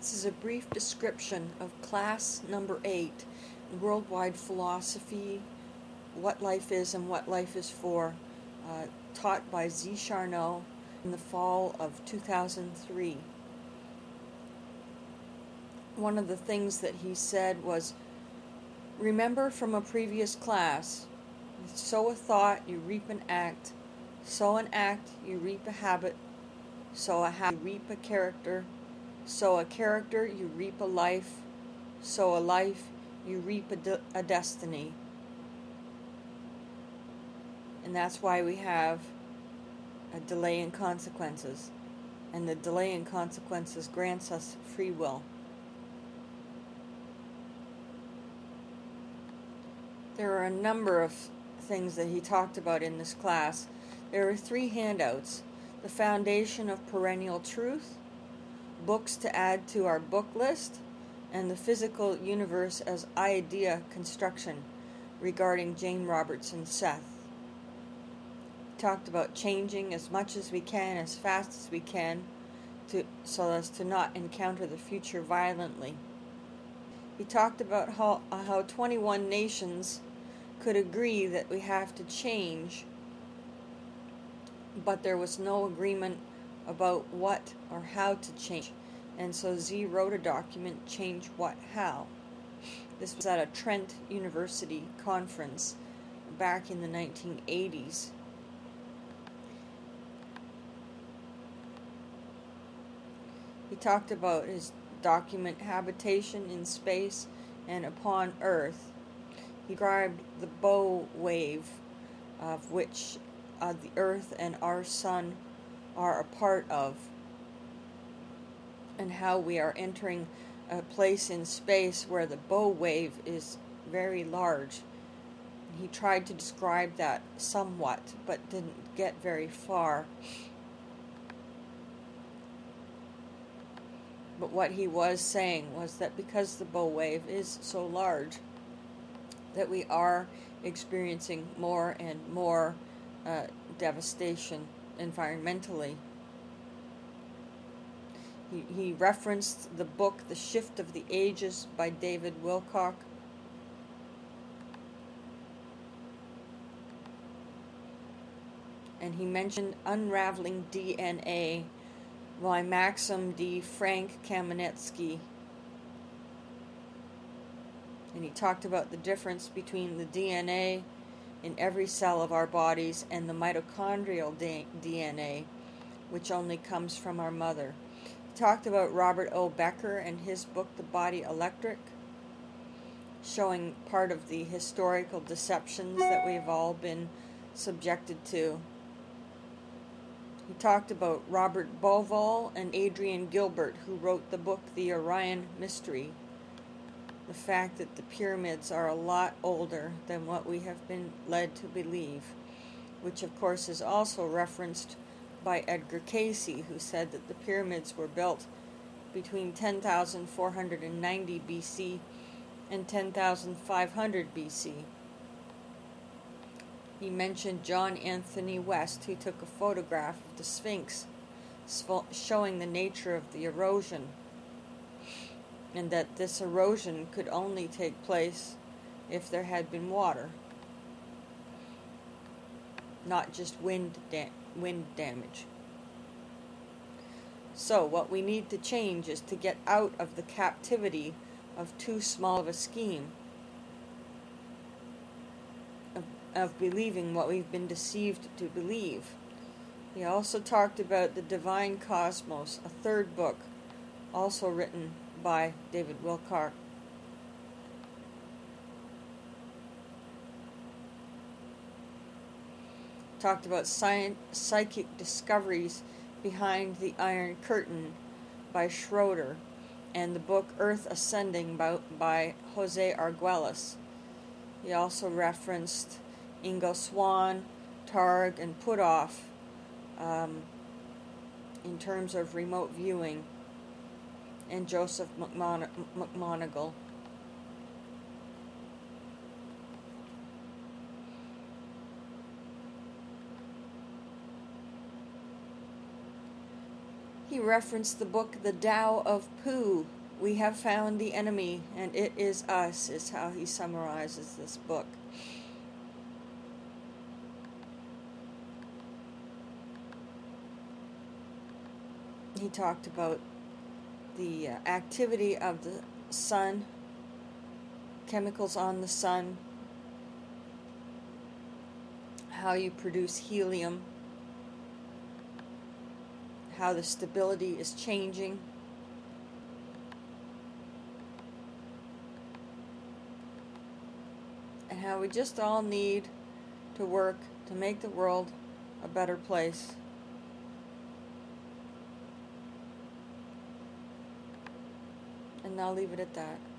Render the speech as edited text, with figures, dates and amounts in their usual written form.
This is a brief description of class number 8, Worldwide Philosophy, What Life Is and What Life Is For, taught by Z. Charnow in the fall of 2003. One of the things that he said was, remember from a previous class, you sow a thought, you reap an act, sow an act, you reap a habit, sow a habit, you reap a character, sow a character, you reap a life, sow a life, you reap a destiny. And that's why we have a delay in consequences. And the delay in consequences grants us free will. There are a number of things that he talked about in this class. There are 3 handouts: the foundation of perennial truth, books to add to our book list, and the physical universe as idea construction regarding Jane Robertson Seth. He talked about changing as much as we can, as fast as we can, so as to not encounter the future violently. He talked about how 21 nations could agree that we have to change, but there was no agreement about what or how to change. And so Z wrote a document, Change What, How. This was at a Trent University conference back in the 1980s. He talked about his document, Habitation in Space and Upon Earth. He described the bow wave of which the Earth and our Sun are a part of, and how we are entering a place in space where the bow wave is very large. He tried to describe that somewhat, but didn't get very far. But what he was saying was that because the bow wave is so large, that we are experiencing more and more devastation environmentally. He referenced the book The Shift of the Ages by David Wilcock. And he mentioned Unraveling DNA by Maxim D. Frank Kamenetsky. And he talked about the difference between the DNA in every cell of our bodies and the mitochondrial DNA, which only comes from our mother. He talked about Robert O. Becker and his book, The Body Electric, showing part of the historical deceptions that we've all been subjected to. He talked about Robert Bauval and Adrian Gilbert, who wrote the book The Orion Mystery. The fact that the pyramids are a lot older than what we have been led to believe, which of course is also referenced by Edgar Cayce, who said that the pyramids were built between 10,490 BC and 10,500 BC. He mentioned John Anthony West, who took a photograph of the Sphinx showing the nature of the erosion, and that this erosion could only take place if there had been water, not just wind damage. So what we need to change is to get out of the captivity of too small of a scheme, of believing what we've been deceived to believe. He also talked about The Divine Cosmos, a 3rd book, also written by David Wilcock. Talked about psychic discoveries behind the Iron Curtain by Schroeder, and the book Earth Ascending by Jose Arguelles. He also referenced Ingo Swann, Targ, and Puthoff in terms of remote viewing, and Joseph McMoneagle. He referenced the book The Tao of Pooh. We have found the enemy, and it is us, is how he summarizes this book. He talked about the activity of the sun, chemicals on the sun, how you produce helium, how the stability is changing, and how we just all need to work to make the world a better place. And I'll leave it at that.